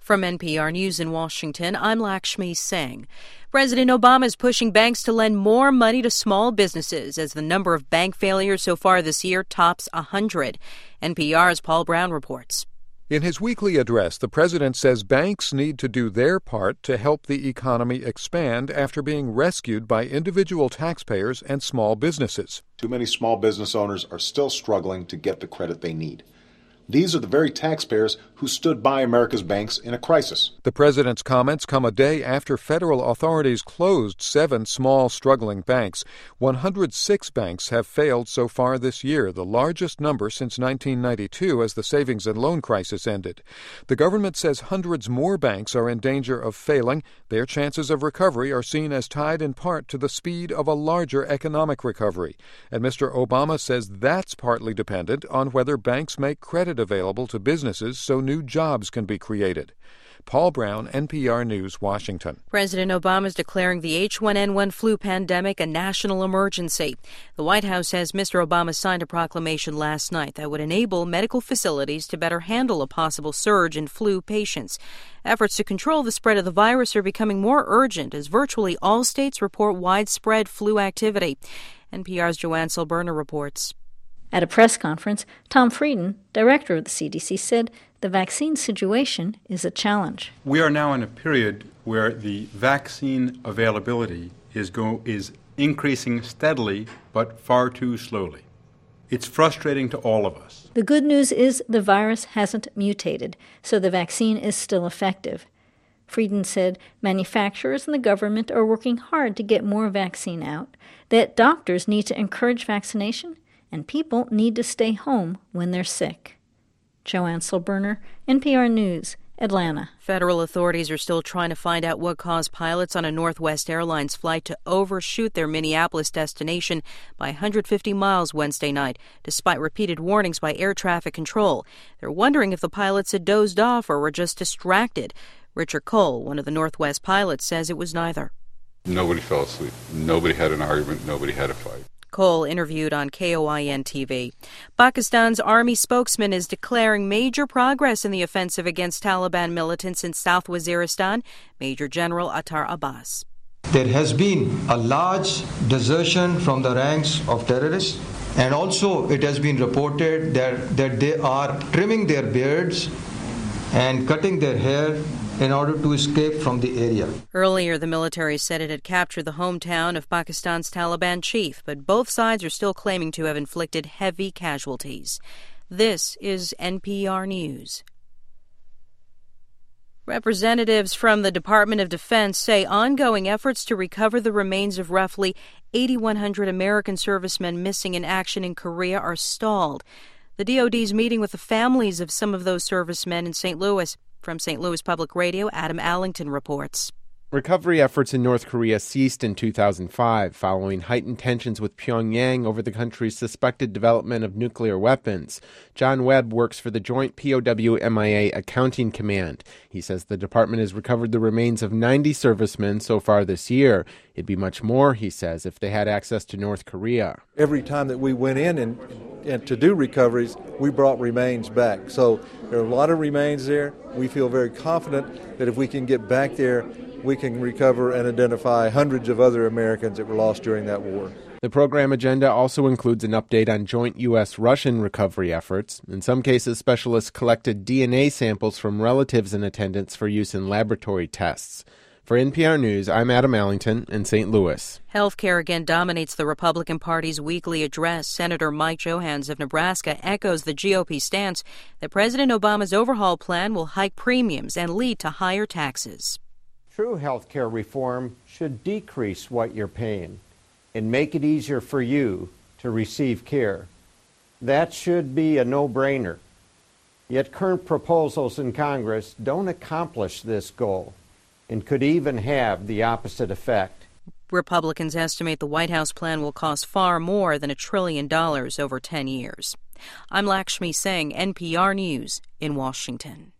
From NPR News in Washington, I'm Lakshmi Singh. President Obama is pushing banks to lend more money to small businesses as the number of bank failures so far this year tops 100. NPR's Paul Brown reports. In his weekly address, the president says banks need to do their part to help the economy expand after being rescued by individual taxpayers and small businesses. Too many small business owners are still struggling to get the credit they need. These are the very taxpayers who stood by America's banks in a crisis. The president's comments come a day after federal authorities closed 7 small, struggling banks. 106 banks have failed so far this year, the largest number since 1992 as the savings and loan crisis ended. The government says hundreds more banks are in danger of failing. Their chances of recovery are seen as tied in part to the speed of a larger economic recovery. And Mr. Obama says that's partly dependent on whether banks make credit available to businesses so new jobs can be created. Paul Brown, NPR News, Washington. President Obama is declaring the H1N1 flu pandemic a national emergency. The White House says Mr. Obama signed a proclamation last night that would enable medical facilities to better handle a possible surge in flu patients. Efforts to control the spread of the virus are becoming more urgent as virtually all states report widespread flu activity. NPR's Joanne Silberner reports. At a press conference, Tom Frieden, director of the CDC, said the vaccine situation is a challenge. We are now in a period where the vaccine availability is increasing steadily but far too slowly. It's frustrating to all of us. The good news is the virus hasn't mutated, so the vaccine is still effective. Frieden said manufacturers and the government are working hard to get more vaccine out, that doctors need to encourage vaccination, and people need to stay home when they're sick. Joanne Silberner, NPR News, Atlanta. Federal authorities are still trying to find out what caused pilots on a Northwest Airlines flight to overshoot their Minneapolis destination by 150 miles Wednesday night, despite repeated warnings by air traffic control. They're wondering if the pilots had dozed off or were just distracted. Richard Cole, one of the Northwest pilots, says it was neither. Nobody fell asleep. Nobody had an argument. Nobody had a fight. Cole interviewed on KOIN TV. Pakistan's army spokesman is declaring major progress in the offensive against Taliban militants in South Waziristan, Major General Attar Abbas. There has been a large desertion from the ranks of terrorists, and also it has been reported that they are trimming their beards and cutting their hair in order to escape from the area. Earlier, the military said it had captured the hometown of Pakistan's Taliban chief, but both sides are still claiming to have inflicted heavy casualties. This is NPR News. Representatives from the Department of Defense say ongoing efforts to recover the remains of roughly 8,100 American servicemen missing in action in Korea are stalled. The DoD is meeting with the families of some of those servicemen in St. Louis. From St. Louis Public Radio, Adam Allington reports. Recovery efforts in North Korea ceased in 2005 following heightened tensions with Pyongyang over the country's suspected development of nuclear weapons. John Webb works for the Joint POW-MIA Accounting Command. He says the department has recovered the remains of 90 servicemen so far this year. It'd be much more, he says, if they had access to North Korea. Every time that we went in and to do recoveries, we brought remains back. So there are a lot of remains there. We feel very confident that if we can get back there, we can recover and identify hundreds of other Americans that were lost during that war. The program agenda also includes an update on joint U.S.-Russian recovery efforts. In some cases, specialists collected DNA samples from relatives in attendance for use in laboratory tests. For NPR News, I'm Adam Allington in St. Louis. Healthcare again dominates the Republican Party's weekly address. Senator Mike Johanns of Nebraska echoes the GOP stance that President Obama's overhaul plan will hike premiums and lead to higher taxes. True health care reform should decrease what you're paying and make it easier for you to receive care. That should be a no-brainer. Yet current proposals in Congress don't accomplish this goal and could even have the opposite effect. Republicans estimate the White House plan will cost far more than $1 trillion over 10 years. I'm Lakshmi Singh, NPR News in Washington.